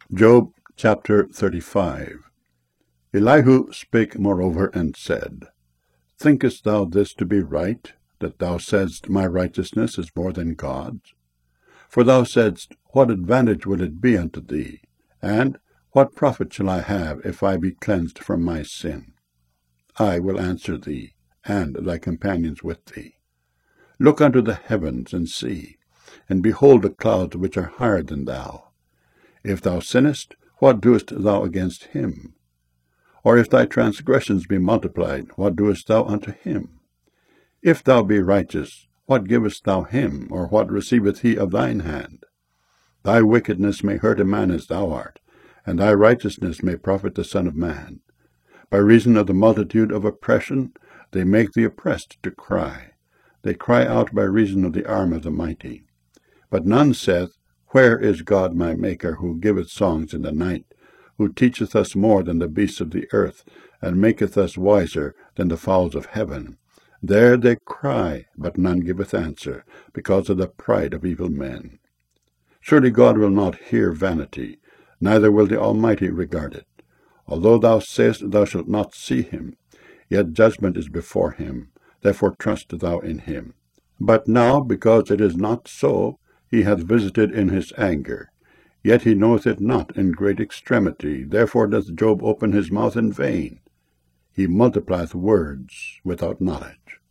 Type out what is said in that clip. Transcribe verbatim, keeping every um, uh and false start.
Job chapter thirty-five. Elihu spake moreover and said, Thinkest thou this to be right, that thou saidst, My righteousness is more than God's? For thou saidst, What advantage will it be unto thee? And what profit shall I have if I be cleansed from my sin? I will answer thee, and thy companions with thee. Look unto the heavens, and see, and behold the clouds which are higher than thou. If thou sinnest, what doest thou against him? Or if thy transgressions be multiplied, what doest thou unto him? If thou be righteous, what givest thou him, or what receiveth he of thine hand? Thy wickedness may hurt a man as thou art, and thy righteousness may profit the Son of Man. By reason of the multitude of oppression, they make the oppressed to cry. They cry out by reason of the arm of the mighty. But none saith, Where is God my Maker, who giveth songs in the night, who teacheth us more than the beasts of the earth, and maketh us wiser than the fowls of heaven? There they cry, but none giveth answer, because of the pride of evil men. Surely God will not hear vanity, neither will the Almighty regard it. Although thou sayest thou shalt not see him, yet judgment is before him, therefore trust thou in him. But now, because it is not so, he hath visited in his anger. Yet he knoweth it not in great extremity, therefore doth Job open his mouth in vain. He multiplieth words without knowledge.